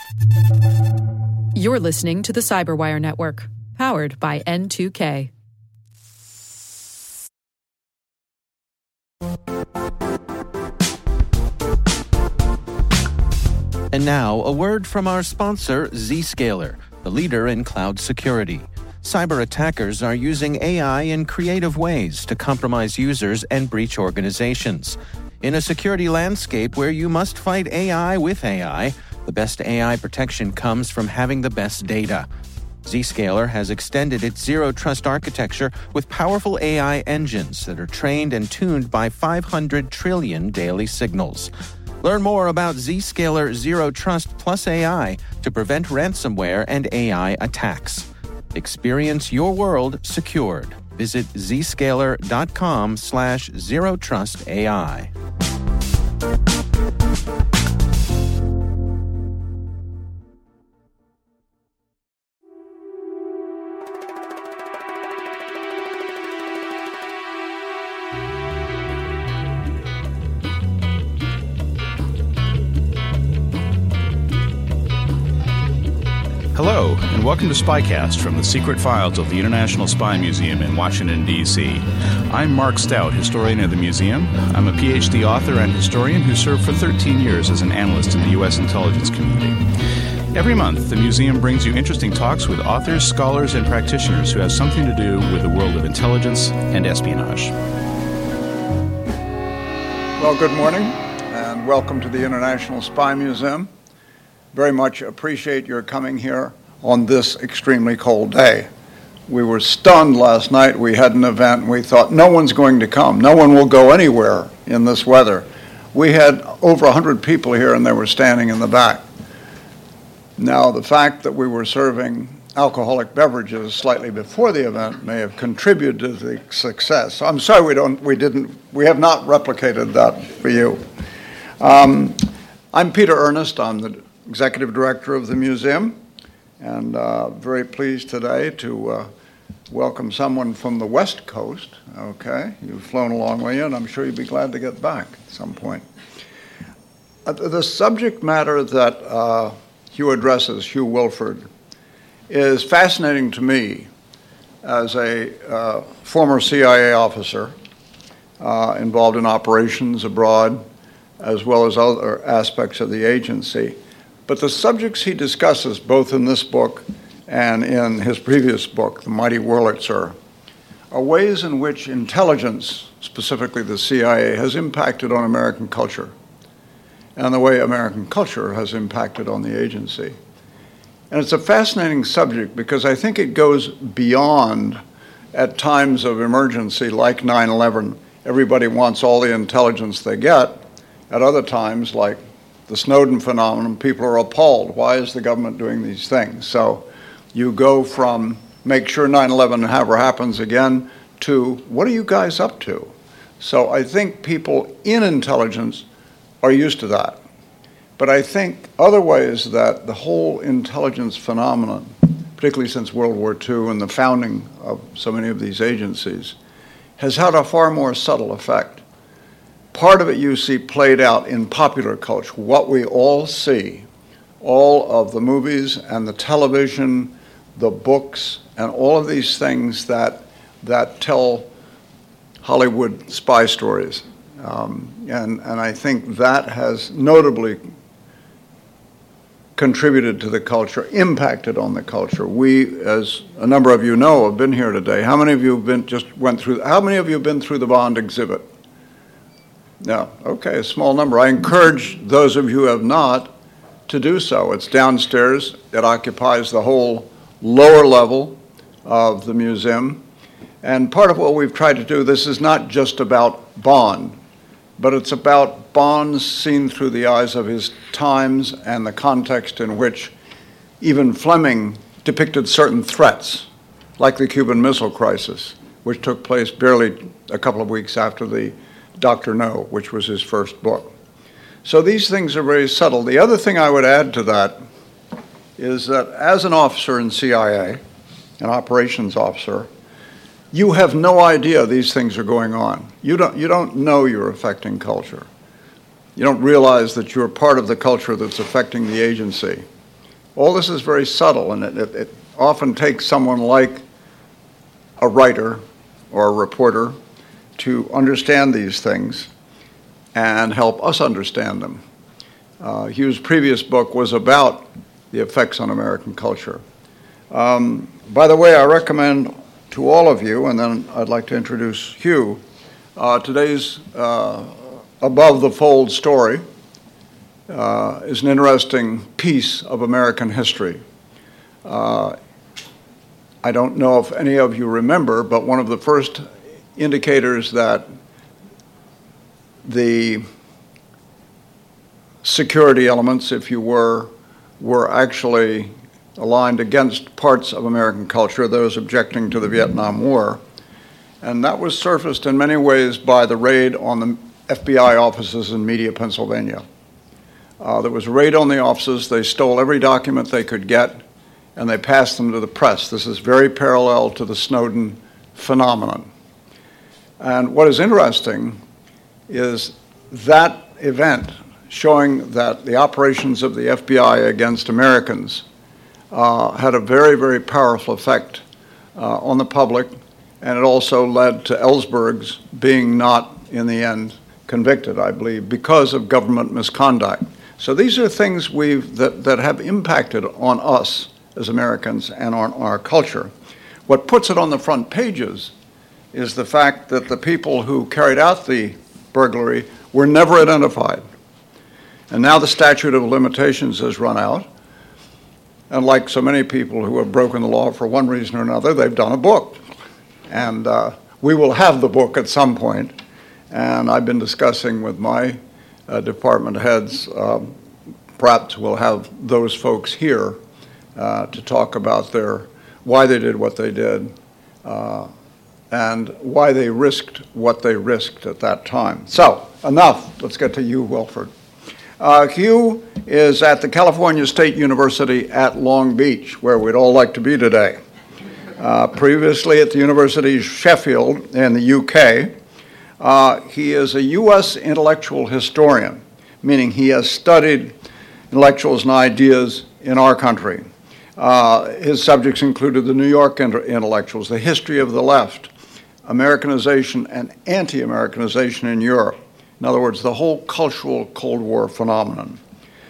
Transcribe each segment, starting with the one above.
You're listening to the Cyberwire Network, powered by N2K. And now, a word from our sponsor, Zscaler, the leader in cloud security. Cyber attackers are using AI in creative ways to compromise users and breach organizations. In a security landscape where you must fight AI with AI, the best AI protection comes from having the best data. Zscaler has extended its Zero Trust architecture with powerful AI engines that are trained and tuned by 500 trillion daily signals. Learn more about Zscaler Zero Trust Plus AI to prevent ransomware and AI attacks. Experience your world secured. Visit zscaler.com/zerotrustai. Hello, and welcome to Spycast from the secret files of the International Spy Museum in Washington, D.C. I'm Mark Stout, historian of the museum. I'm a PhD author and historian who served for 13 years as an analyst in the U.S. intelligence community. Every month, the museum brings you interesting talks with authors, scholars, and practitioners who have something to do with the world of intelligence and espionage. Well, good morning, and welcome to the International Spy Museum. Very much appreciate your coming here on this extremely cold day. We were stunned last night. We had an event and we thought no one's going to come. No one will go anywhere in this weather. We had over 100 people here and they were standing in the back. Now, the fact that we were serving alcoholic beverages slightly before the event may have contributed to the success. I'm sorry we have not replicated that for you. I'm Peter Ernest. I'm the Executive Director of the museum, and very pleased today to welcome someone from the West Coast. Okay, you've flown a long way in. I'm sure you'd be glad to get back at some point. The subject matter that Hugh addresses, Hugh Wilford, is fascinating to me as a former CIA officer involved in operations abroad, as well as other aspects of the agency. But the subjects he discusses, both in this book and in his previous book, The Mighty Wurlitzer, are ways in which intelligence, specifically the CIA, has impacted on American culture, and the way American culture has impacted on the agency. And it's a fascinating subject because I think it goes beyond, at times of emergency like 9/11, everybody wants all the intelligence they get. At other times, like the Snowden phenomenon, people are appalled. Why is the government doing these things? So you go from make sure 9/11 never happens again to what are you guys up to? So I think people in intelligence are used to that. But I think other ways that the whole intelligence phenomenon, particularly since World War II and the founding of so many of these agencies, has had a far more subtle effect. Part of it you see played out in popular culture, what we all see, all of the movies and the television, the books, and all of these things that tell Hollywood spy stories. And I think that has notably contributed to the culture, impacted on the culture. We, as a number of you know, have been here today. How many of you have been through the Bond exhibit? No, okay, a small number. I encourage those of you who have not to do so. It's downstairs. It occupies the whole lower level of the museum. And part of what we've tried to do, this is not just about Bond, but it's about Bond seen through the eyes of his times and the context in which even Fleming depicted certain threats, like the Cuban Missile Crisis, which took place barely a couple of weeks after the Dr. No, which was his first book. So these things are very subtle. The other thing I would add to that is that as an officer in CIA, an operations officer, you have no idea these things are going on. You don't know you're affecting culture. You don't realize that you're part of the culture that's affecting the agency. All this is very subtle, and it often takes someone like a writer or a reporter to understand these things and help us understand them. Hugh's previous book was about the effects on American culture. By the way, I recommend to all of you, and then I'd like to introduce Hugh, today's Above the Fold story is an interesting piece of American history. I don't know if any of you remember, but one of the first indicators that the security elements, if you were actually aligned against parts of American culture, those objecting to the Vietnam War. And that was surfaced in many ways by the raid on the FBI offices in Media, Pennsylvania. There was a raid on the offices. They stole every document they could get, and they passed them to the press. This is very parallel to the Snowden phenomenon. And what is interesting is that event showing that the operations of the FBI against Americans had a very, very powerful effect on the public, and it also led to Ellsberg's being not, in the end, convicted, I believe, because of government misconduct. So these are things that have impacted on us as Americans and on our culture. What puts it on the front pages is the fact that the people who carried out the burglary were never identified. And now the statute of limitations has run out. And like so many people who have broken the law for one reason or another, they've done a book. And we will have the book at some point. And I've been discussing with my department heads, perhaps we'll have those folks here to talk about why they did what they did and why they risked what they risked at that time. So, enough. Let's get to Hugh Wilford. Hugh is at the California State University at Long Beach, where we'd all like to be today. Previously at the University of Sheffield in the UK, he is a U.S. intellectual historian, meaning he has studied intellectuals and ideas in our country. His subjects included the New York intellectuals, the history of the left, Americanization and anti-Americanization in Europe. In other words, the whole cultural Cold War phenomenon.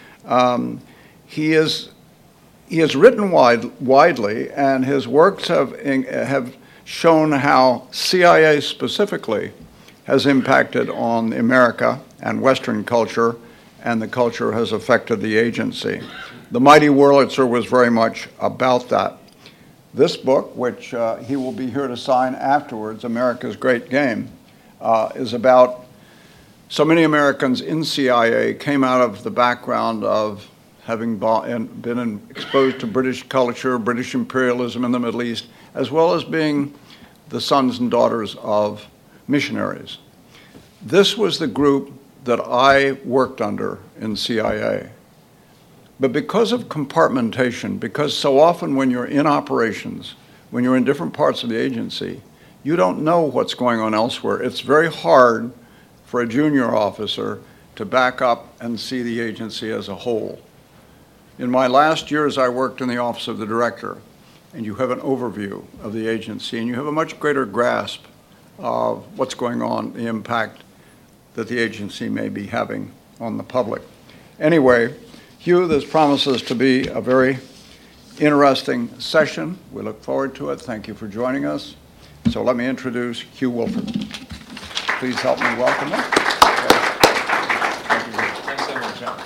He has written widely, and his works have shown how CIA specifically has impacted on America and Western culture, and the culture has affected the agency. The Mighty Wurlitzer was very much about that. This book, which he will be here to sign afterwards, America's Great Game, is about so many Americans in CIA came out of the background of having been exposed to British culture, British imperialism in the Middle East, as well as being the sons and daughters of missionaries. This was the group that I worked under in CIA. But because of compartmentation, because so often when you're in operations, when you're in different parts of the agency, you don't know what's going on elsewhere. It's very hard for a junior officer to back up and see the agency as a whole. In my last years, I worked in the Office of the Director, and you have an overview of the agency, and you have a much greater grasp of what's going on, the impact that the agency may be having on the public. Anyway, Hugh, this promises to be a very interesting session. We look forward to it. Thank you for joining us. So let me introduce Hugh Wilford. Please help me welcome him. Thanks so much, John.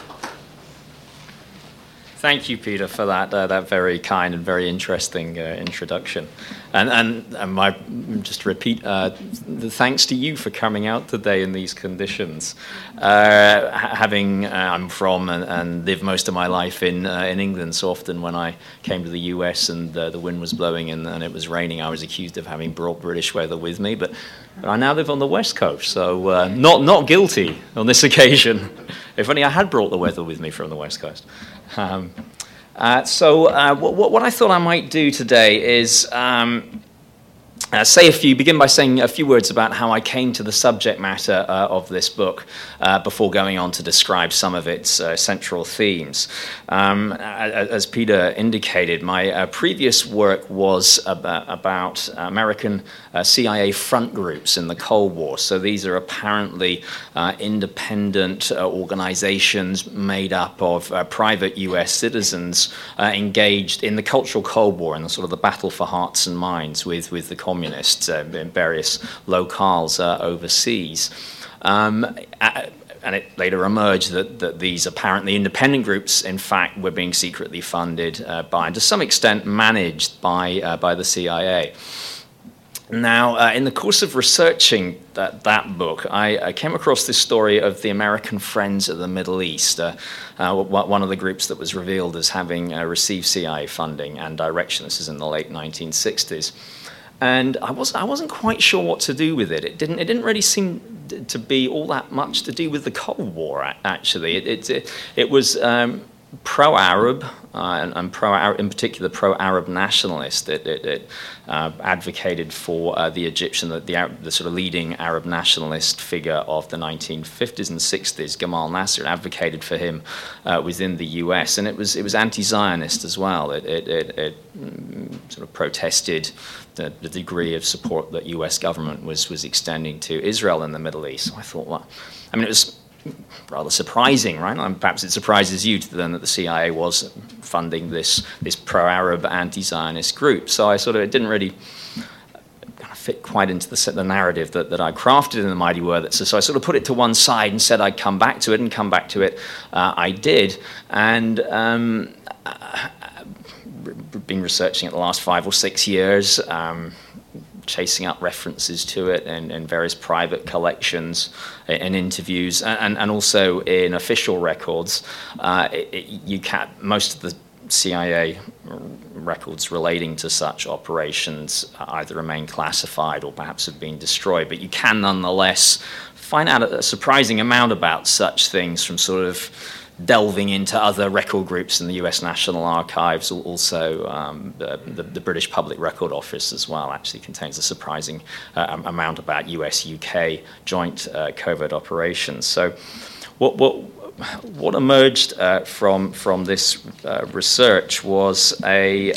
Thank you, Peter, for that very kind and very interesting introduction. And just to repeat, the thanks to you for coming out today in these conditions. I'm from and lived most of my life in England, so often when I came to the US and the wind was blowing and it was raining, I was accused of having brought British weather with me. But I now live on the West Coast, so not guilty on this occasion. If only I had brought the weather with me from the West Coast. So what I thought I might do today is begin by saying a few words about how I came to the subject matter of this book before going on to describe some of its central themes. As Peter indicated, my previous work was about American CIA front groups in the Cold War. So these are apparently independent organizations made up of private US citizens engaged in the cultural Cold War and the sort of the battle for hearts and minds with the communists in various locales overseas. And it later emerged that these apparently independent groups, in fact, were being secretly funded by, and to some extent, managed by the CIA. Now, in the course of researching that book, I came across this story of the American Friends of the Middle East, one of the groups that was revealed as having received CIA funding and direction. This is in the late 1960s. And I wasn't quite sure what to do with it. It didn't really seem to be all that much to do with the Cold War. Actually, it was pro-Arab and pro-Arab, in particular pro-Arab nationalist. It advocated for the Egyptian, the sort of leading Arab nationalist figure of the 1950s and 60s, Gamal Nasser. It advocated for him within the U.S. and it was anti-Zionist as well. It sort of protested the degree of support that U.S. government was extending to Israel in the Middle East. So I thought, well, I mean, it was rather surprising, right? And perhaps it surprises you to learn that the CIA was funding this pro-Arab anti-Zionist group. So it didn't really kind of fit quite into the narrative that I crafted in The Mighty Wurlitzer. So I sort of put it to one side and said I'd come back to it, and come back to it I did. And been researching it the last 5 or 6 years, chasing up references to it in various private collections, in interviews, and also in official records. Most of the CIA records relating to such operations either remain classified or perhaps have been destroyed, but you can nonetheless find out a surprising amount about such things from sort of delving into other record groups in the US National Archives. Also the British Public Record Office as well actually contains a surprising amount about US-UK joint covert operations. So what emerged from this research was a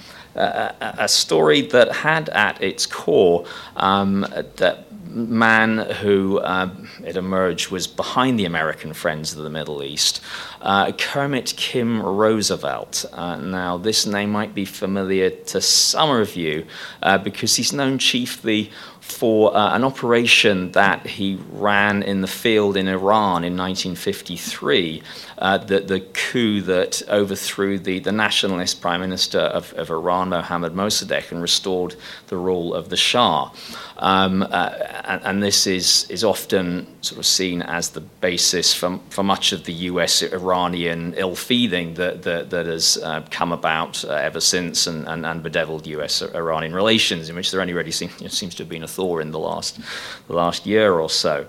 story that had at its core that man who, it emerged, was behind the American Friends of the Middle East, Kermit Kim Roosevelt. Now, this name might be familiar to some of you because he's known chiefly for an operation that he ran in the field in Iran in 1953, the coup that overthrew the nationalist Prime Minister of Iran, Mohammad Mossadegh, and restored the rule of the Shah. And this is often sort of seen as the basis for much of the US-Iranian ill-feeling that has come about ever since and bedeviled US-Iranian relations, in which there only really seems to have been a thaw in the last year or so.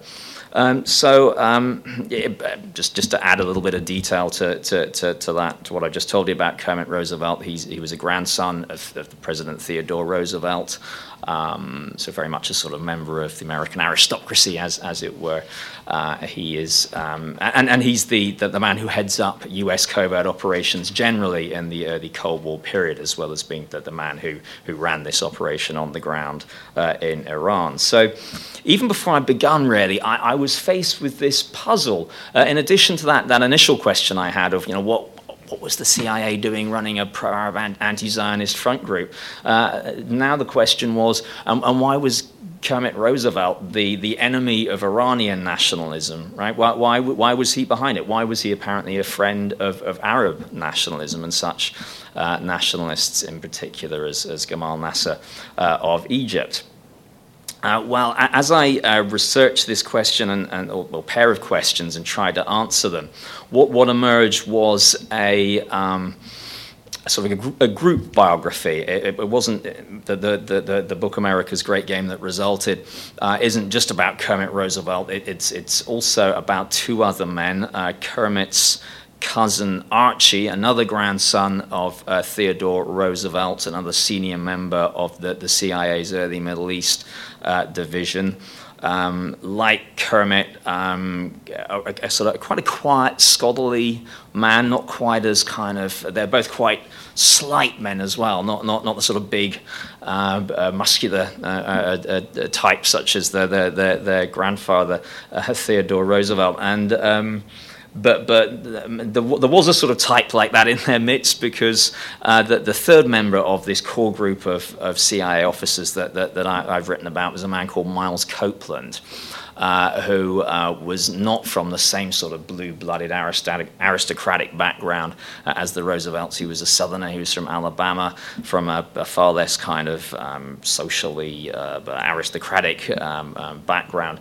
Just to add a little bit of detail to that, to what I just told you about Kermit Roosevelt, he was a grandson of the President Theodore Roosevelt, so very much a sort of member of the American aristocracy, as it were. He is, and he's the man who heads up U.S. covert operations generally in the early Cold War period, as well as being the man who ran this operation on the ground in Iran. So even before I begun, really, I was faced with this puzzle. In addition to that initial question I had of, what was the CIA doing running a pro-Arab anti-Zionist front group? Now the question was, and why was Kermit Roosevelt the enemy of Iranian nationalism, right? Why was he behind it? Why was he apparently a friend of Arab nationalism and such nationalists in particular as Gamal Nasser of Egypt? Well, as I researched this question and or pair of questions and tried to answer them, what emerged was a sort of a group biography. It wasn't the book America's Great Game that resulted isn't just about Kermit Roosevelt. It's also about two other men, Kermit's cousin Archie, another grandson of Theodore Roosevelt, another senior member of the CIA's early Middle East division. Like Kermit, a sort of quite a quiet, scholarly man, not quite as they're both quite slight men as well, not the sort of big, muscular type such as their grandfather, Theodore Roosevelt. And But there was a sort of type like that in their midst, because the third member of this core group of CIA officers that I've written about was a man called Miles Copeland, who was not from the same sort of blue-blooded aristocratic background as the Roosevelts. He was a Southerner. He was from Alabama, from a far less kind of socially aristocratic background,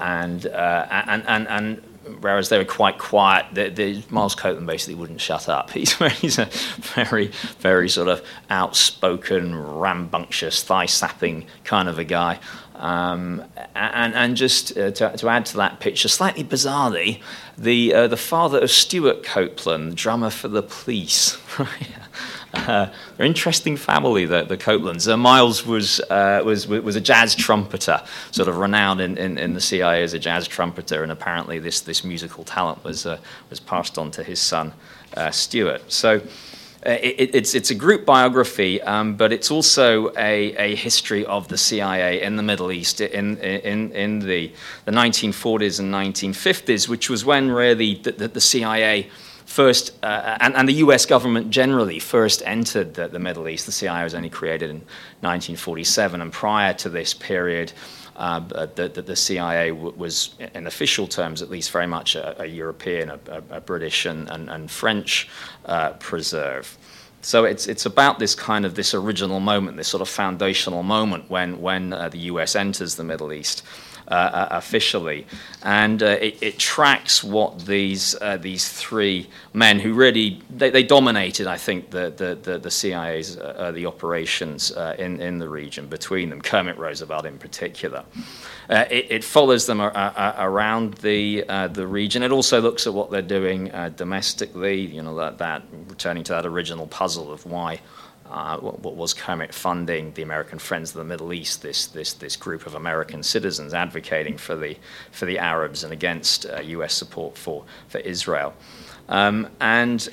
and whereas they were quite quiet, Miles Copeland basically wouldn't shut up. He's a very, very sort of outspoken, rambunctious, thigh-sapping kind of a guy. And just to add to that picture, slightly bizarrely, the father of Stuart Copeland, drummer for the Police. An interesting family, the Copelands. Miles was a jazz trumpeter, sort of renowned in the CIA as a jazz trumpeter, and apparently this musical talent was passed on to his son Stuart. So it's a group biography, but it's also a history of the CIA in the Middle East in the 1940s and 1950s, which was when really the CIA first, and the U.S. government generally first entered the Middle East. The CIA was only created in 1947, and prior to this period, the CIA was, in official terms at least, very much a European, a British and French preserve. So it's about this original moment, this sort of foundational moment when the U.S. enters the Middle East officially, and it tracks what these three men who really they dominated, I think, the CIA's the operations in the region between them. Kermit Roosevelt in particular. It follows them around the region. It also looks at what they're doing domestically. You know, that returning to that original puzzle of why. What was Kermit funding the American Friends of the Middle East, this group of American citizens advocating for the Arabs and against U.S. support for Israel, and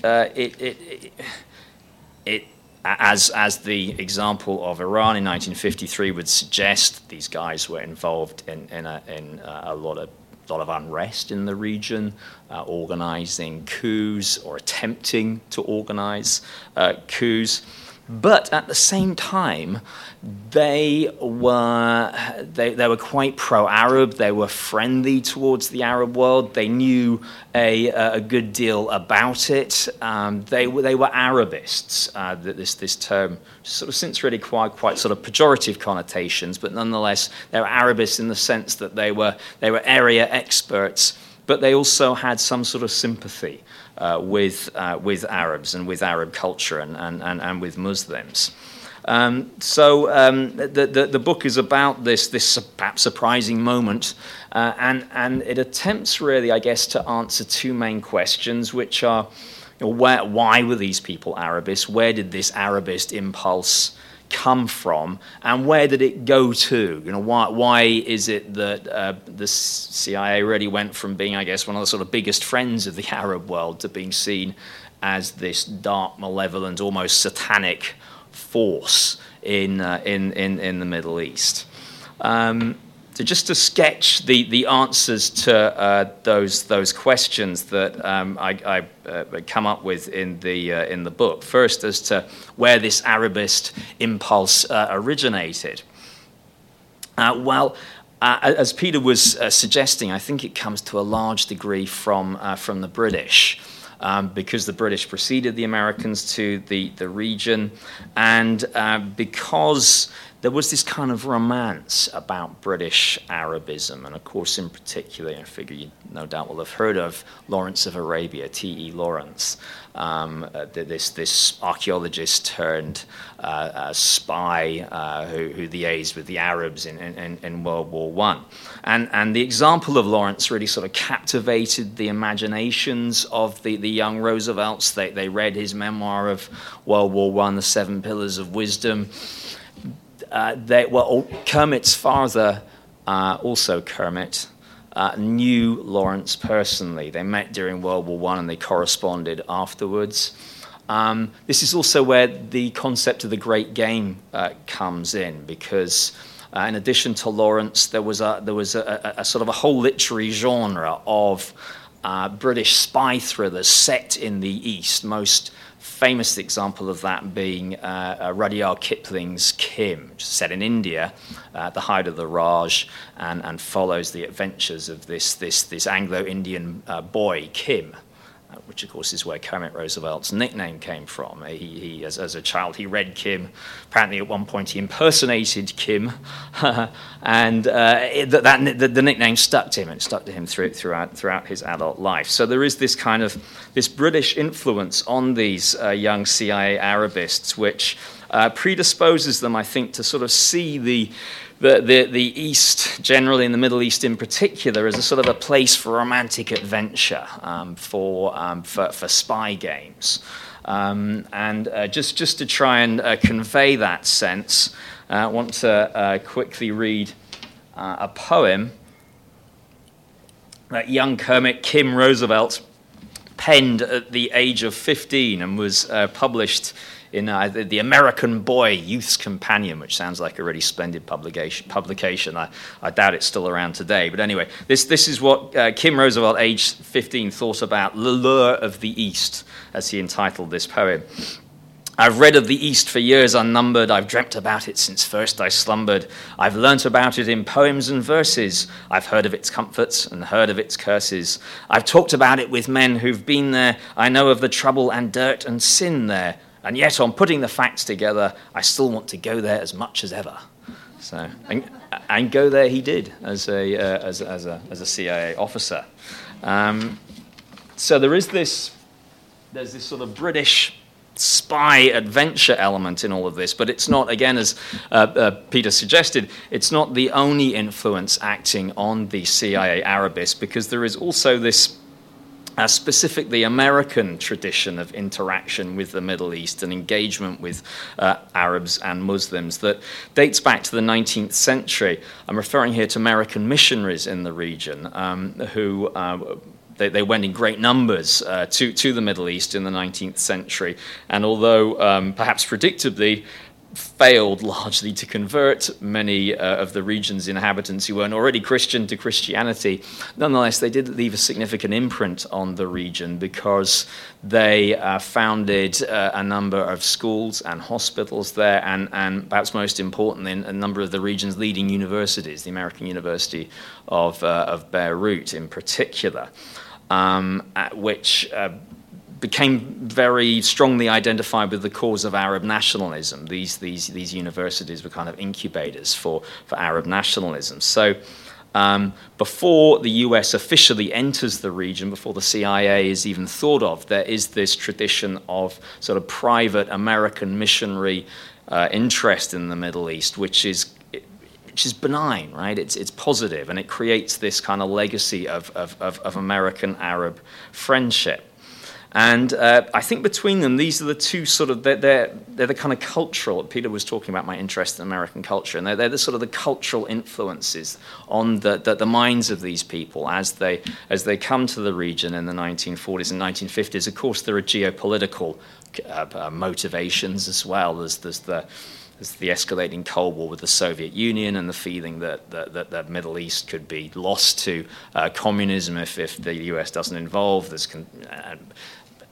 as the example of Iran in 1953 would suggest, these guys were involved in a lot of unrest in the region, organizing coups or attempting to organize coups. But at the same time, they were quite pro-Arab. They were friendly towards the Arab world. They knew a good deal about it. They were Arabists. This term sort of since really quite sort of pejorative connotations, but nonetheless they were Arabists in the sense that they were area experts, but they also had some sort of sympathy with Arabs and with Arab culture and with Muslims. So the book is about this perhaps surprising moment, and it attempts really, I guess, to answer two main questions, which are, you know, why were these people Arabists? Where did this Arabist impulse come from, and where did it go to? You know, why is it that the CIA really went from being, I guess, one of the sort of biggest friends of the Arab world to being seen as this dark, malevolent, almost satanic force in the Middle East? So just to sketch the answers to those questions that I come up with in the book. First, as to where this Arabist impulse originated. As Peter was suggesting, I think it comes to a large degree from the British. Because the British preceded the Americans to the region, and because there was this kind of romance about British Arabism, and of course, in particular, I figure you no doubt will have heard of Lawrence of Arabia, T.E. Lawrence, this archaeologist turned spy who liaised with the Arabs in World War I. And the example of Lawrence really sort of captivated the imaginations of the young Roosevelts. They read his memoir of World War I, The Seven Pillars of Wisdom. Kermit's father, also Kermit, knew Lawrence personally. They met during World War I and they corresponded afterwards. This is also where the concept of the Great Game comes in, because in addition to Lawrence, there was a sort of a whole literary genre of British spy thrillers set in the East. Most famous example of that being Rudyard Kipling's Kim, which is set in India at the height of the Raj, and follows the adventures of this Anglo-Indian boy, Kim, which of course is where Kermit Roosevelt's nickname came from. He as a child, he read Kim. Apparently at one point he impersonated Kim, and the nickname stuck to him, and it stuck to him throughout his adult life. So there is this kind of this British influence on these young CIA Arabists, which predisposes them, I think, to sort of see the East, generally in the Middle East in particular, as a sort of a place for romantic adventure, for spy games. And just to try and convey that sense, I want to quickly read a poem that young Kermit Kim Roosevelt penned at the age of 15 and was published in the American Boy Youth's Companion, which sounds like a really splendid publication. I doubt it's still around today. But anyway, this is what Kim Roosevelt, aged 15, thought about the lure of the East, as he entitled this poem. I've read of the East for years unnumbered. I've dreamt about it since first I slumbered. I've learnt about it in poems and verses. I've heard of its comforts and heard of its curses. I've talked about it with men who've been there. I know of the trouble and dirt and sin there. And yet, on putting the facts together, I still want to go there as much as ever. So, and go there he did as a CIA officer. So there's this sort of British spy adventure element in all of this, but it's not, again, as Peter suggested, it's not the only influence acting on the CIA Arabists, because there is also this specifically American tradition of interaction with the Middle East and engagement with Arabs and Muslims that dates back to the 19th century. I'm referring here to American missionaries in the region who they went in great numbers to the Middle East in the 19th century, and although perhaps predictably failed largely to convert many of the region's inhabitants who weren't already Christian to Christianity, nonetheless they did leave a significant imprint on the region, because they founded a number of schools and hospitals there, and perhaps most importantly, a number of the region's leading universities, the American University of Beirut in particular, which became very strongly identified with the cause of Arab nationalism. These universities were kind of incubators for Arab nationalism. So before the US officially enters the region, before the CIA is even thought of, there is this tradition of sort of private American missionary interest in the Middle East, which is benign, right? It's positive, and it creates this kind of legacy of American-Arab friendship. And I think between them, these are the two sort of, they're the kind of cultural, Peter was talking about my interest in American culture, and they're the sort of the cultural influences on the minds of these people as they come to the region in the 1940s and 1950s. Of course, there are geopolitical motivations as well. There's the escalating Cold War with the Soviet Union, and the feeling that the Middle East could be lost to communism if the US doesn't involve.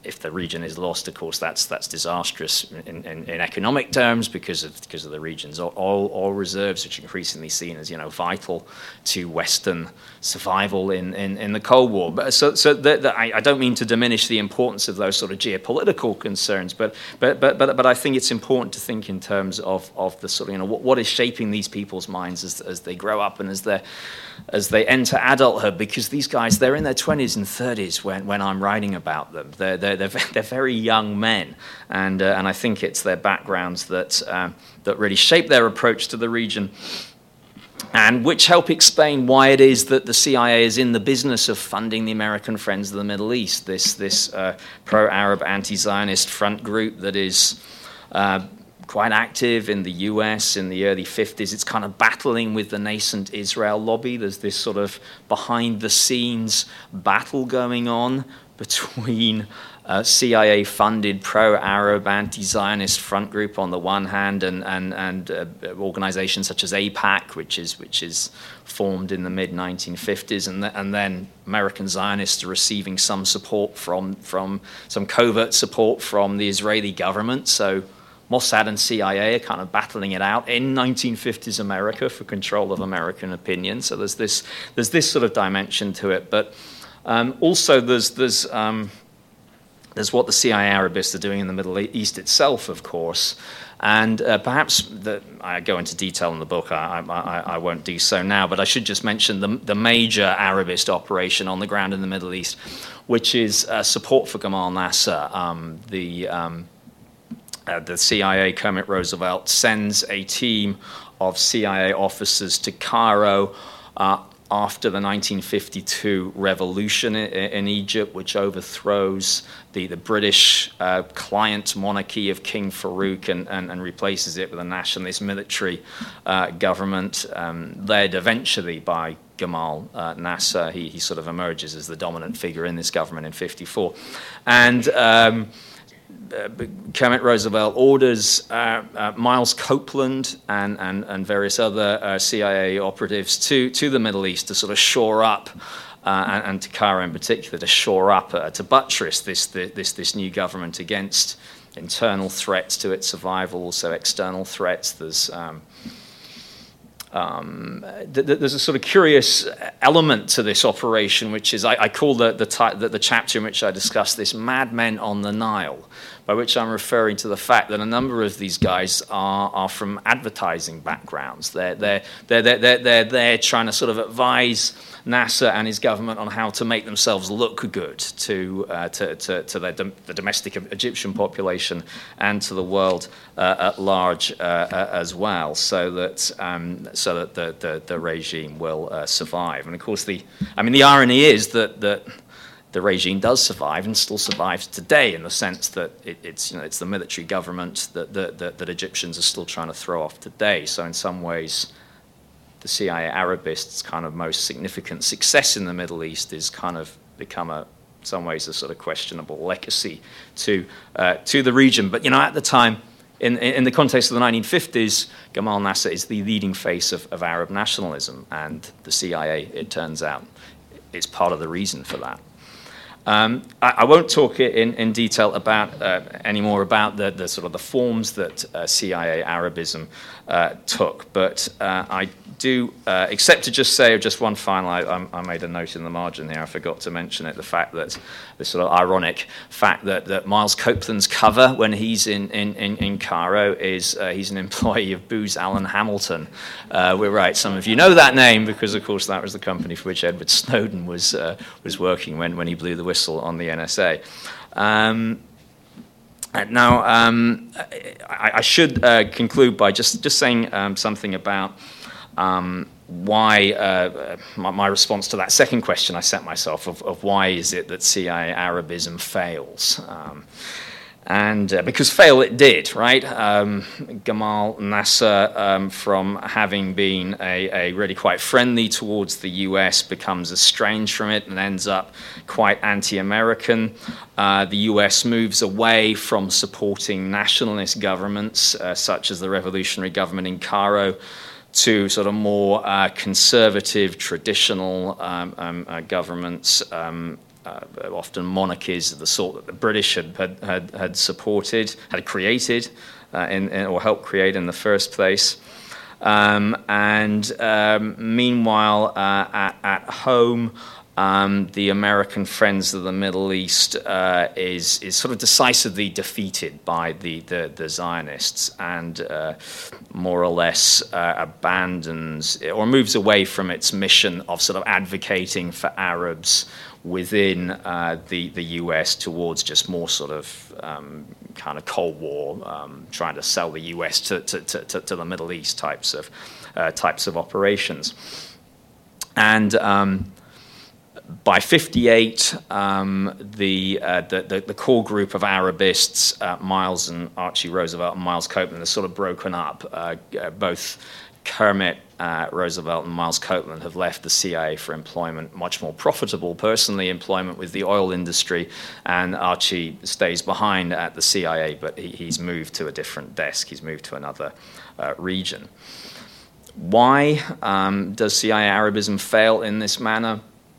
if the region is lost, of course, that's disastrous in economic terms because of the region's oil reserves, which are increasingly seen as vital to Western survival in the Cold War. But I don't mean to diminish the importance of those sort of geopolitical concerns, but I think it's important to think in terms of the sort of what is shaping these people's minds as they grow up and as they enter adulthood, because these guys, they're in their 20s and 30s when I'm writing about them. They're very young men, and I think it's their backgrounds that really shape their approach to the region, and which help explain why it is that the CIA is in the business of funding the American Friends of the Middle East, this pro-Arab anti-Zionist front group that is quite active in the US in the early 50s. It's kind of battling with the nascent Israel lobby. There's this sort of behind-the-scenes battle going on between CIA-funded pro-Arab anti-Zionist front group on the one hand, and organizations such as AIPAC, which is formed in the mid-1950s, and then American Zionists are receiving some support from some covert support from the Israeli government. So Mossad and CIA are kind of battling it out in 1950s America for control of American opinion. So there's this sort of dimension to it, but also there's what the CIA Arabists are doing in the Middle East itself, of course, and perhaps I go into detail in the book. I won't do so now, but I should just mention the major Arabist operation on the ground in the Middle East, which is support for Gamal Nasser. The CIA, Kermit Roosevelt, sends a team of CIA officers to Cairo after the 1952 revolution in Egypt, which overthrows the British client monarchy of King Farouk and replaces it with a nationalist military government led eventually by Gamal Nasser. He sort of emerges as the dominant figure in this government in 1954. And Kermit Roosevelt orders Miles Copeland and various other CIA operatives to the Middle East to sort of shore up, and to Cairo in particular, to shore up, to buttress this new government against internal threats to its survival, also external threats. There's a sort of curious element to this operation, which is I call the chapter in which I discuss this "Mad Men on the Nile," by which I'm referring to the fact that a number of these guys are from advertising backgrounds. They're there trying to sort of advise Nasser and his government on how to make themselves look good to the domestic Egyptian population and to the world at large as well, so that the regime will survive. And of course, the irony is that the regime does survive and still survives today, in the sense that it's the military government that Egyptians are still trying to throw off today. So in some ways, the CIA Arabists' kind of most significant success in the Middle East is kind of become in some ways a sort of questionable legacy to the region. But at the time, in the context of the 1950s, Gamal Nasser is the leading face of Arab nationalism, and the CIA, it turns out, is part of the reason for that. I won't talk in detail about anymore about the sort of the forms that CIA Arabism took, but I do, except to just say just one final. I made a note in the margin here. I forgot to mention it. The fact that the sort of ironic fact that Miles Copeland's cover when he's in Cairo is he's an employee of Booz Allen Hamilton. We're right. Some of you know that name because, of course, that was the company for which Edward Snowden was working when he blew the whistle on the NSA. Now, I should conclude by just saying something about why my response to that second question I set myself of why is it that CIA Arabism fails. And because fail it did, right? Gamal Nasser, from having been a really quite friendly towards the US, becomes estranged from it and ends up quite anti-American. The US moves away from supporting nationalist governments, such as the revolutionary government in Cairo, to sort of more conservative, traditional governments often monarchies of the sort that the British had supported, had created, or helped create in the first place. Meanwhile, at home, the American Friends of the Middle East is sort of decisively defeated by the Zionists and more or less abandons or moves away from its mission of sort of advocating for Arabs within the US towards just more sort of kind of Cold War, trying to sell the US to the Middle East types of operations. And by 1958, the core group of Arabists, Miles and Archie Roosevelt and Miles Copeland, are sort of broken up. Both Kermit Roosevelt and Miles Copeland have left the CIA for employment, much more profitable, personally, employment with the oil industry, and Archie stays behind at the CIA, but he's moved to a different desk. He's moved to another region. Why does CIA Arabism fail in this manner?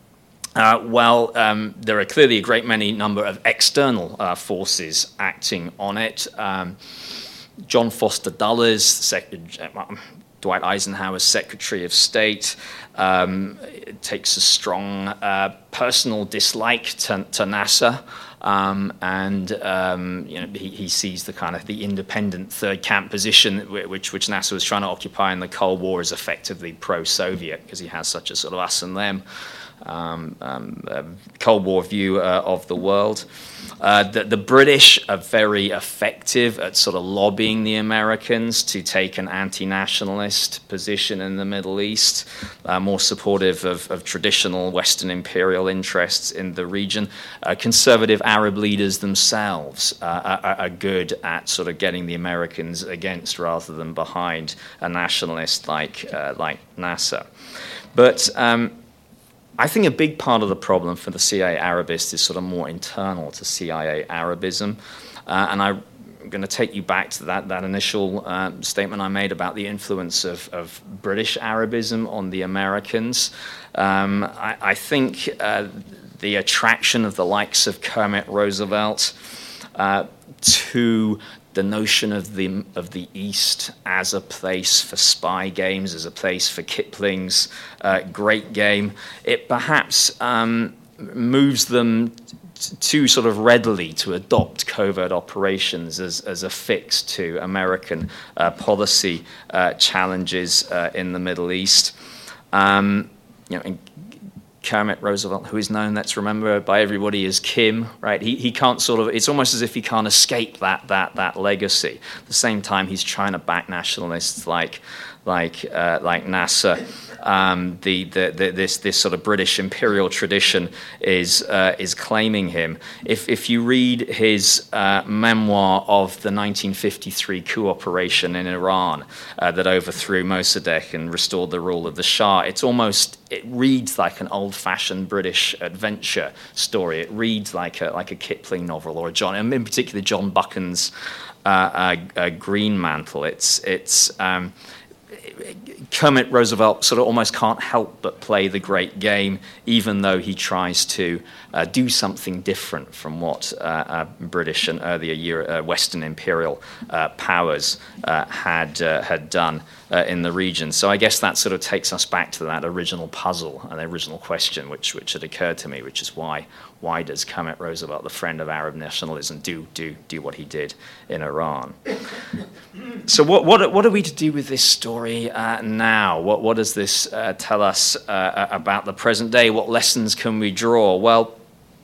There are clearly a great many number of external forces acting on it. John Foster Dulles, Dwight Eisenhower's Secretary of State, takes a strong personal dislike to NASA, he sees the kind of the independent third camp position which NASA was trying to occupy in the Cold War as effectively pro-Soviet because he has such a sort of us and them Cold War view of the world. The British are very effective at sort of lobbying the Americans to take an anti-nationalist position in the Middle East, more supportive of traditional Western imperial interests in the region. Conservative Arab leaders themselves are good at sort of getting the Americans against rather than behind a nationalist like NASA. But I think a big part of the problem for the CIA Arabists is sort of more internal to CIA Arabism. And I'm going to take you back to that initial statement I made about the influence of British Arabism on the Americans. I think the attraction of the likes of Kermit Roosevelt to the notion of the East as a place for spy games, as a place for Kipling's great game, it perhaps moves them too sort of readily to adopt covert operations as a fix to American policy challenges in the Middle East. Kermit Roosevelt, who is known, let's remember, by everybody as Kim, right? He can't sort of, it's almost as if he can't escape that legacy. At the same time, he's trying to back nationalists like NASA. This sort of British imperial tradition is claiming him. If you read his memoir of the 1953 coup operation in Iran that overthrew Mossadegh and restored the rule of the Shah, it reads like an old-fashioned British adventure story. It reads like a Kipling novel or and in particular John Buchan's Green Mantle. It's Kermit Roosevelt sort of almost can't help but play the great game, even though he tries to do something different from what British and earlier Western imperial powers had done in the region. So I guess that sort of takes us back to that original puzzle and the original question which had occurred to me, which is why does Kermit Roosevelt, the friend of Arab nationalism, do what he did in Iran? So what are we to do with this story now? What does this tell us about the present day? What lessons can we draw? Well,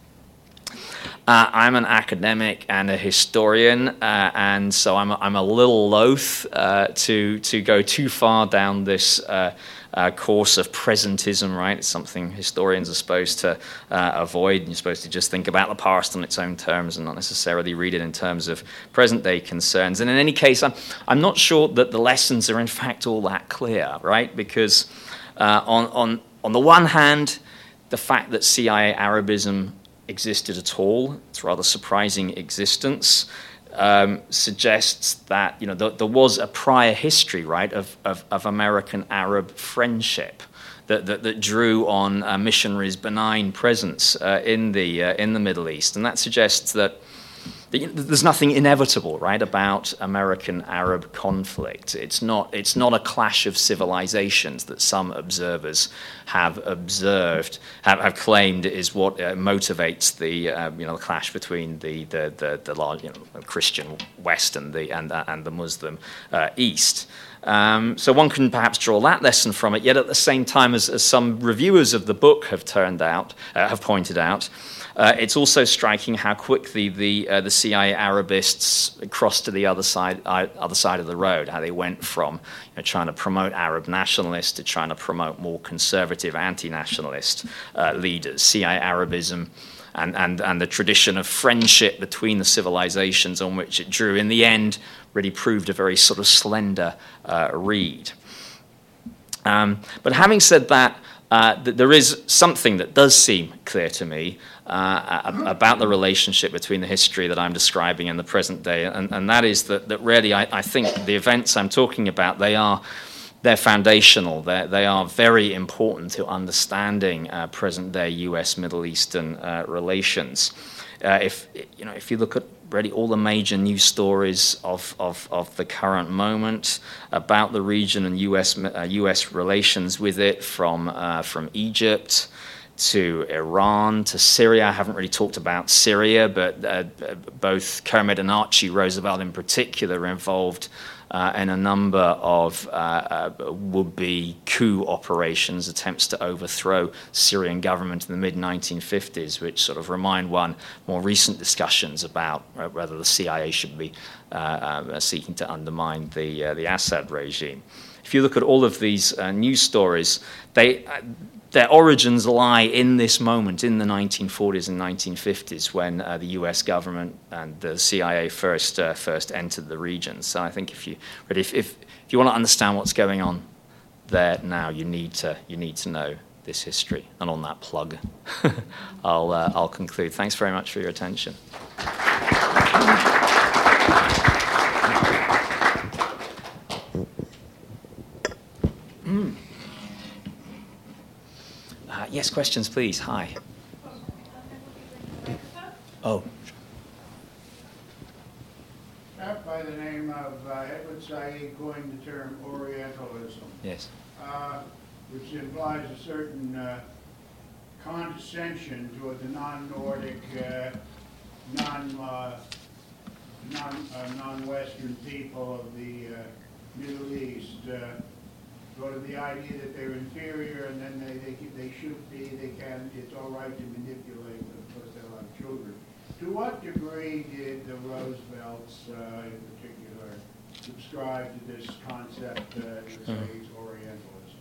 I'm an academic and a historian, and so I'm a little loath to go too far down this course of presentism, right? It's something historians are supposed to avoid. You're supposed to just think about the past on its own terms and not necessarily read it in terms of present-day concerns. And in any case, I'm not sure that the lessons are in fact all that clear, right? Because on the one hand, the fact that CIA Arabism existed at all, its rather surprising existence, suggests that there was a prior history, right, of American-Arab friendship that drew on missionaries' benign presence in the Middle East, and that suggests that there's nothing inevitable, right, about American-Arab conflict. It's not a clash of civilizations that some observers have observed, have claimed is what motivates the clash between the large Christian West and the Muslim East. So one can perhaps draw that lesson from it. Yet at the same time, as some reviewers of the book have pointed out. It's also striking how quickly the CIA Arabists crossed to the other side of the road. How they went from trying to promote Arab nationalists to trying to promote more conservative anti-nationalist leaders. CIA Arabism and the tradition of friendship between the civilizations on which it drew, in the end, really proved a very sort of slender reed. But having said that, there is something that does seem clear to me about the relationship between the history that I'm describing and the present day, and that is that really I think the events I'm talking about, they're foundational. They are very important to understanding present-day U.S.-Middle Eastern relations. If you look at really all the major news stories of the current moment about the region and U.S. relations with it, from Egypt to Iran to Syria. I haven't really talked about Syria, but both Kermit and Archie Roosevelt in particular are involved in a number of would-be coup operations, attempts to overthrow Syrian government in the mid-1950s, which sort of remind one more recent discussions about whether the CIA should be seeking to undermine the Assad regime. If you look at all of these news stories, their origins lie in this moment, in the 1940s and 1950s, when the U.S. government and the CIA first entered the region. So I think if you want to understand what's going on there now, you need to know this history. And on that plug, I'll conclude. Thanks very much for your attention. Yes, questions, please. Hi. Oh. Chap by the name of Edward Said coined the term Orientalism. Yes. Which implies a certain condescension toward the non-Nordic, non-Western people of the Middle East. Sort of the idea that they're inferior, and then they should be, it's all right to manipulate them because they're like children. To what degree did the Roosevelts, in particular, subscribe to this concept, let's say, Orientalism?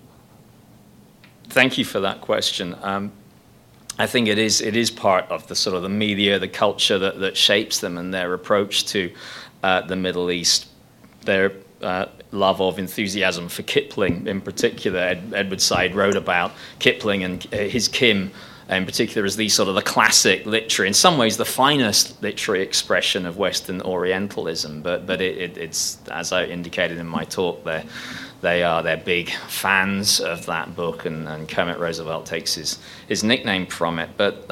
Thank you for that question. I think it is part of the sort of the media, the culture that shapes them and their approach to the Middle East. Their love of enthusiasm for Kipling in particular. Edward Said wrote about Kipling and his Kim in particular as the classic literary, in some ways the finest literary expression of Western Orientalism, but it's, as I indicated in my talk, they're big fans of that book, and Kermit Roosevelt takes his nickname from it. But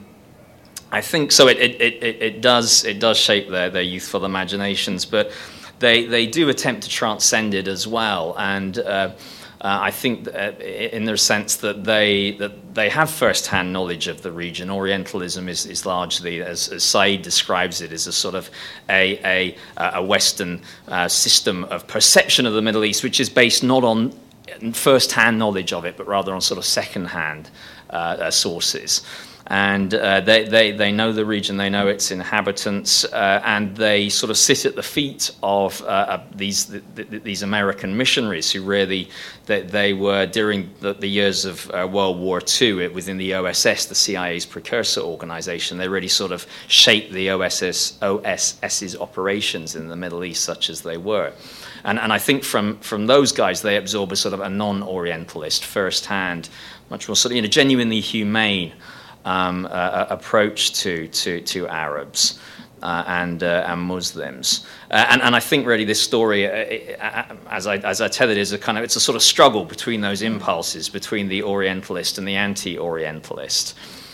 I think so it does shape their youthful imaginations, but they do attempt to transcend it as well, and I think in the sense that they have first-hand knowledge of the region. Orientalism is largely, as Said describes it, is a sort of a Western system of perception of the Middle East, which is based not on first-hand knowledge of it, but rather on sort of second-hand sources. And they know the region, they know its inhabitants, and they sort of sit at the feet of these American missionaries who really, they were, during the years of World War II, within the OSS, the CIA's precursor organization, they really sort of shaped the OSS's operations in the Middle East, such as they were. And I think from those guys, they absorb a sort of a non-Orientalist, first-hand, much more sort of genuinely humane approach to Arabs. and Muslims. And I think really this story, as I tell it, is it's a sort of struggle between those impulses, between the Orientalist and the anti-Orientalist.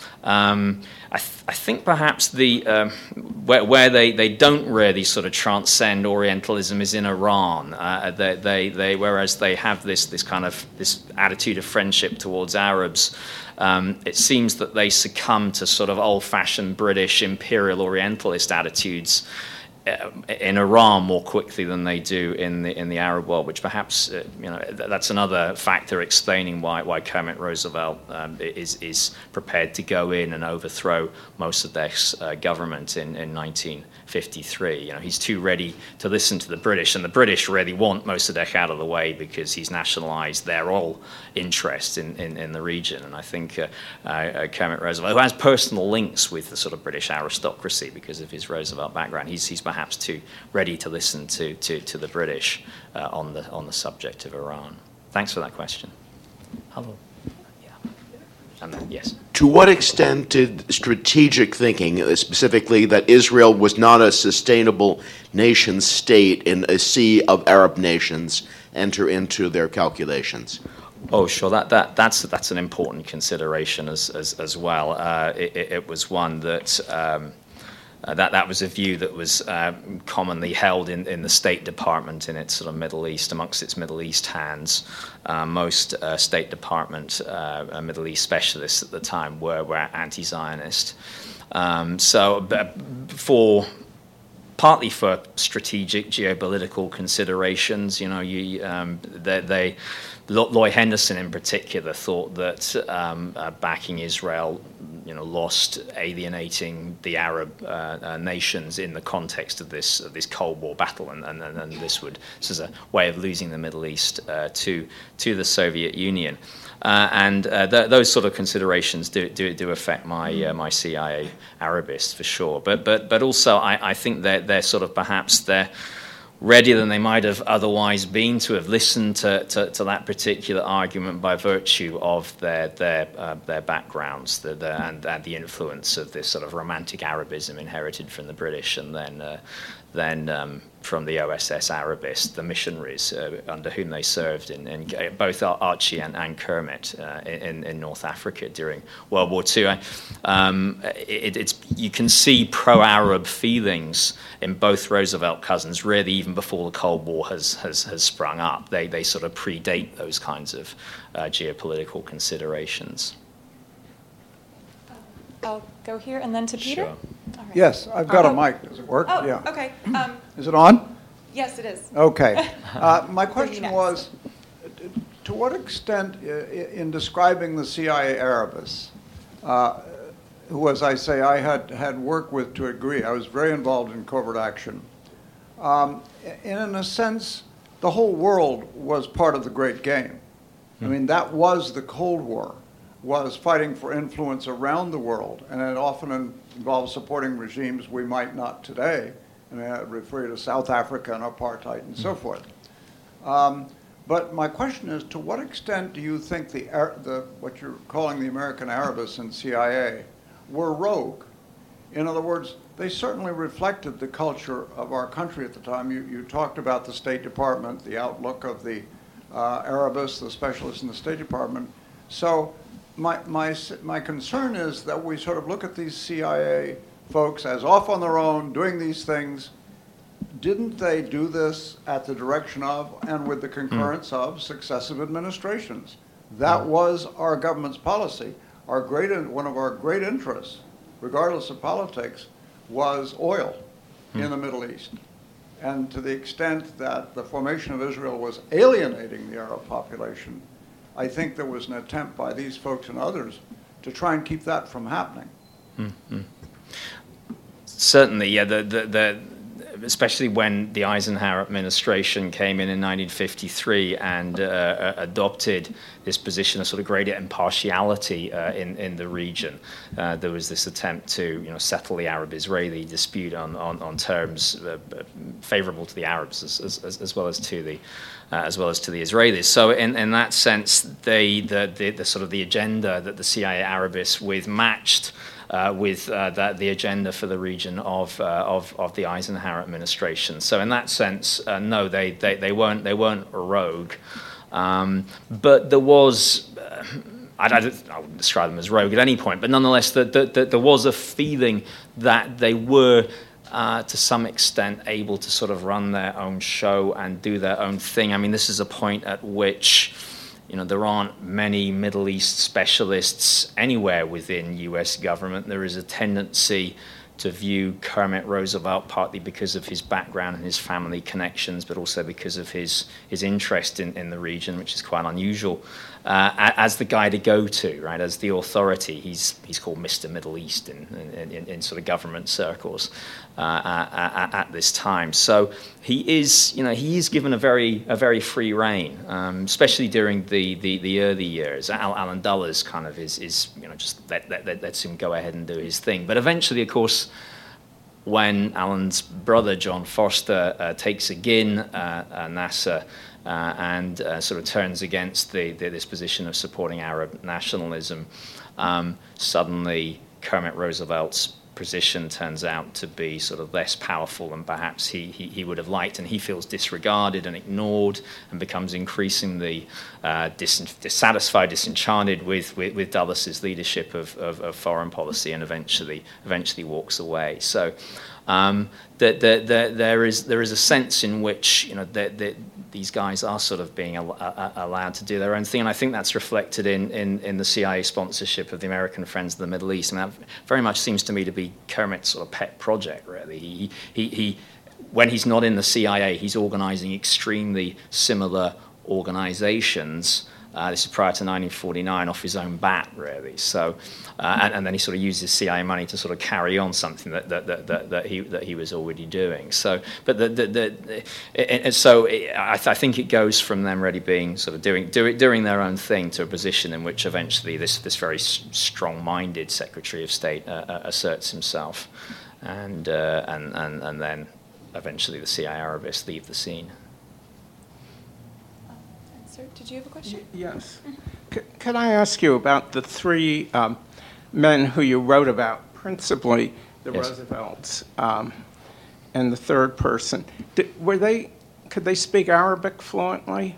I think perhaps where they don't really sort of transcend Orientalism is in Iran. Whereas they have this attitude of friendship towards Arabs, it seems that they succumb to sort of old-fashioned British imperial Orientalist attitudes in Iran more quickly than they do in the Arab world, which perhaps that's another factor explaining why Kermit Roosevelt is prepared to go in and overthrow Mossadegh's government in 1953. He's too ready to listen to the British, and the British really want Mossadegh out of the way because he's nationalized their whole interest in the region. And I think Kermit Roosevelt, who has personal links with the sort of British aristocracy because of his Roosevelt background, he's perhaps too ready to listen to the British on the subject of Iran. Thanks for that question. Hello. Yeah. And then, yes. To what extent did strategic thinking, specifically that Israel was not a sustainable nation state in a sea of Arab nations, enter into their calculations? Oh, sure. That's an important consideration as well. It was one that. That was a view that was commonly held in the State Department in its sort of Middle East, amongst its Middle East hands. Most State Department Middle East specialists at the time were anti-Zionist. Partly for strategic geopolitical considerations, Lloyd Henderson in particular thought that backing Israel, lost alienating the Arab nations in the context of this Cold War battle, and this is a way of losing the Middle East to the Soviet Union. Those sort of considerations do affect my CIA Arabists for sure. But also I think they're sort of perhaps they're readier than they might have otherwise been to have listened to that particular argument by virtue of their backgrounds and the influence of this sort of romantic Arabism inherited from the British and then from the OSS Arabists, the missionaries under whom they served in both Archie and Kermit in North Africa during World War II. You can see pro-Arab feelings in both Roosevelt cousins, really even before the Cold War has sprung up. They sort of predate those kinds of geopolitical considerations. I'll go here and then to Peter. Sure. All right. Yes, I've got a mic. Does it work? Oh, yeah. okay. Is it on? Yes, it is. Okay. My question was, to what extent, in describing the CIA Arabists, who, as I say, I had worked with to a degree, I was very involved in covert action. In a sense, the whole world was part of the Great Game. I mean, that was the Cold War, was fighting for influence around the world, and it often involved supporting regimes we might not today. And I refer to South Africa and apartheid and so forth. But my question is, to what extent do you think what you're calling the American Arabists in CIA were rogue? In other words, they certainly reflected the culture of our country at the time. You talked about the State Department, the outlook of the Arabists, the specialists in the State Department. So my concern is that we sort of look at these CIA folks as off on their own, doing these things. Didn't they do this at the direction of and with the concurrence of successive administrations? That was our government's policy. One of our great interests, regardless of politics, was oil in the Middle East. And to the extent that the formation of Israel was alienating the Arab population, I think there was an attempt by these folks and others to try and keep that from happening. Mm-hmm. Certainly, yeah. Especially when the Eisenhower administration came in 1953 and adopted this position of sort of greater impartiality in the region, there was this attempt to settle the Arab-Israeli dispute on terms favorable to the Arabs as well as to the Israelis. So in that sense, the sort of the agenda that the CIA Arabists with matched with the agenda for the region of the Eisenhower administration. So in that sense, no, they weren't rogue, but there was. I wouldn't describe them as rogue at any point, but nonetheless, there was a feeling that they were, to some extent, able to sort of run their own show and do their own thing. I mean, this is a point at which, there aren't many Middle East specialists anywhere within U.S. government. There is a tendency to view Kermit Roosevelt, partly because of his background and his family connections, but also because of his interest in the region, which is quite unusual, as the guy to go to, right? As the authority. He's called Mr. Middle East in sort of government circles at this time. So he is given a very free rein, especially during the early years. Alan Dulles kind of is just lets him go ahead and do his thing. But eventually, of course, when Alan's brother John Foster takes again NASA and sort of turns against this position of supporting Arab nationalism, suddenly Kermit Roosevelt's position turns out to be sort of less powerful than perhaps he would have liked, and he feels disregarded and ignored and becomes increasingly dissatisfied, disenchanted with Dulles's leadership of foreign policy, and eventually walks away. So there is a sense in which these guys are sort of being allowed to do their own thing, and I think that's reflected in the CIA sponsorship of the American Friends of the Middle East. I mean, that very much seems to me to be Kermit's sort of pet project, really. He when he's not in the CIA, he's organizing extremely similar organizations. This is prior to 1949, off his own bat, really. So, and then he sort of uses CIA money to sort of carry on something that he was already doing. So, but I think it goes from them really being sort of doing their own thing to a position in which eventually this very strong-minded Secretary of State asserts himself, and then eventually the CIA Arabists leave the scene. Sir, did you have a question? Yes. Could I ask you about the three men who you wrote about, principally the Yes. Roosevelts and the third person? Could they speak Arabic fluently?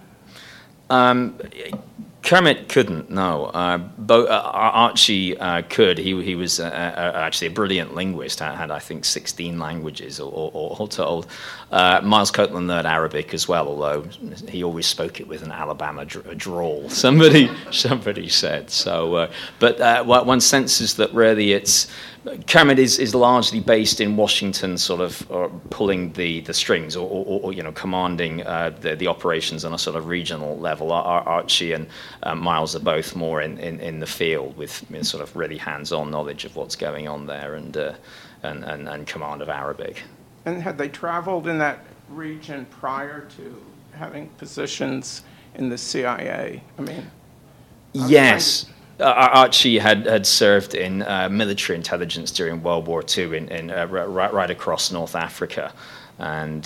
Kermit couldn't, no. Archie could. He was actually a brilliant linguist, had I think 16 languages all told. Miles Copeland learned Arabic as well, although he always spoke it with an Alabama drawl. Somebody said. So, but one senses that really Kermit is largely based in Washington, sort of pulling the strings or commanding the operations on a sort of regional level. Archie and Miles are both more in the field with sort of really hands-on knowledge of what's going on there and command of Arabic. And had they traveled in that region prior to having positions in the CIA? I mean, yes. Archie had served in military intelligence during World War II in right across North Africa, and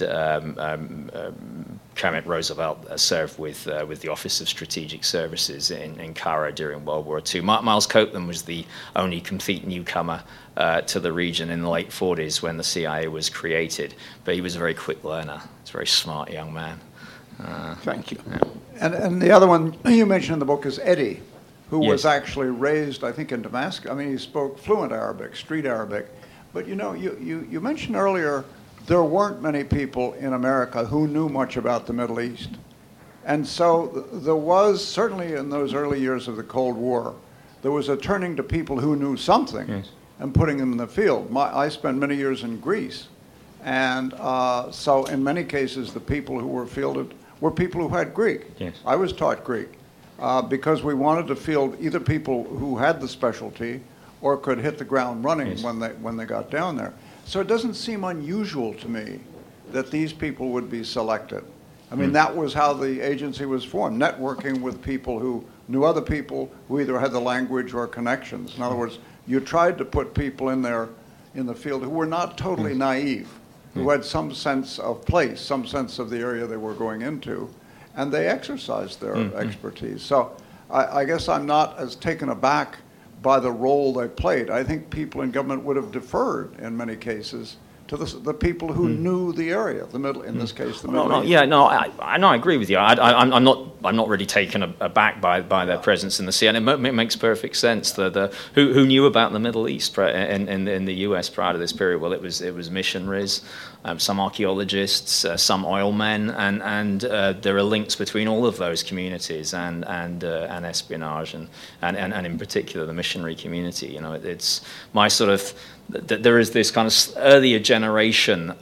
Kermit Roosevelt served with the Office of Strategic Services in Cairo during World War II. Miles Copeland was the only complete newcomer to the region in the late 40s when the CIA was created, but he was a very quick learner. He's a very smart young man. Thank you. Yeah. And the other one you mentioned in the book is Eddie, who Yes. was actually raised, I think, in Damascus. I mean, he spoke fluent Arabic, street Arabic. But you mentioned earlier there weren't many people in America who knew much about the Middle East. And so there was, certainly in those early years of the Cold War, there was a turning to people who knew something Yes. and putting them in the field. I spent many years in Greece. And so in many cases, the people who were fielded were people who had Greek. Yes. I was taught Greek. Because we wanted to field either people who had the specialty or could hit the ground running Yes. when they got down there. So it doesn't seem unusual to me that these people would be selected. I mean, that was how the agency was formed, networking with people who knew other people who either had the language or connections. In other words, you tried to put people in there in the field who were not totally naive, who had some sense of place, some sense of the area they were going into, and they exercised their expertise. So I guess I'm not as taken aback by the role they played. I think people in government would have deferred in many cases to the people who knew the area, the Middle, in this case, the Middle East. I agree with you. I'm not really taken aback by their presence in the sea, and it makes perfect sense. Who knew about the Middle East in the U.S. prior to this period? Well, it was missionaries, some archaeologists, some oil men, and there are links between all of those communities and espionage and in particular the missionary community. You know, it's my sort of. There is this kind of earlier generation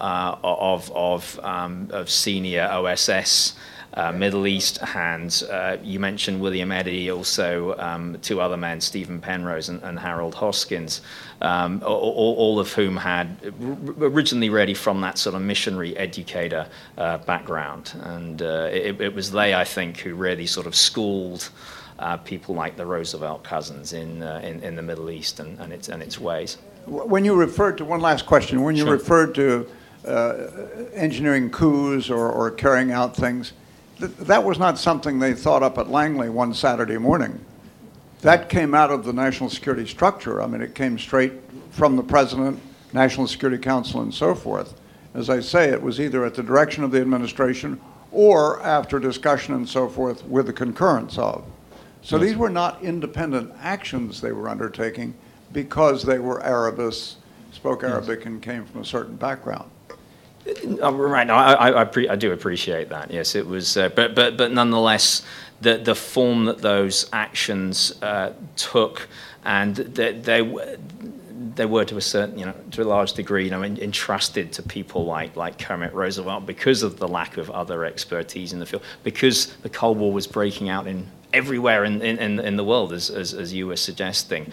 of senior OSS Middle East hands. You mentioned William Eddy, also two other men, Stephen Penrose and Harold Hoskins, all of whom had originally really from that sort of missionary educator background. And it was they, I think, who really sort of schooled people like the Roosevelt cousins in the Middle East and its ways. When you referred to, one last question, when you Sure. referred to engineering coups or carrying out things, that was not something they thought up at Langley one Saturday morning. That came out of the national security structure. I mean, it came straight from the President, National Security Council, and so forth. As I say, it was either at the direction of the administration or after discussion and so forth with the concurrence of. So Yes. these were not independent actions they were undertaking because they were Arabists, spoke Arabic, and came from a certain background. Right. No, I do appreciate that. Yes, it was, but nonetheless, the form that those actions took, and they were to a certain, to a large degree, entrusted to people like Kermit Roosevelt because of the lack of other expertise in the field, because the Cold War was breaking out everywhere in the world, as you were suggesting.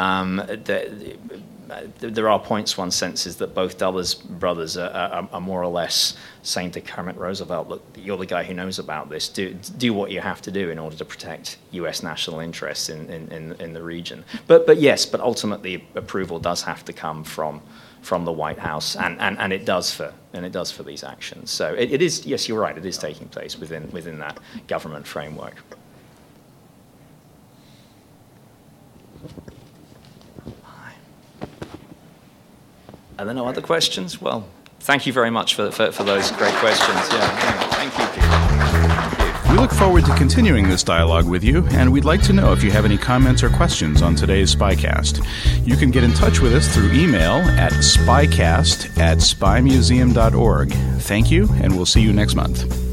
There are points one senses that both Dulles brothers are more or less saying to Kermit Roosevelt, look, you're the guy who knows about this. Do what you have to do in order to protect U.S. national interests in the region. But ultimately approval does have to come from the White House, and it does for these actions. So it is, yes, you're right, it is taking place within that government framework. Are there no other questions? Well, thank you very much for those great questions. Yeah, thank you, Peter. Thank you. We look forward to continuing this dialogue with you, and we'd like to know if you have any comments or questions on today's Spycast. You can get in touch with us through email at spycast@spymuseum.org. Thank you, and we'll see you next month.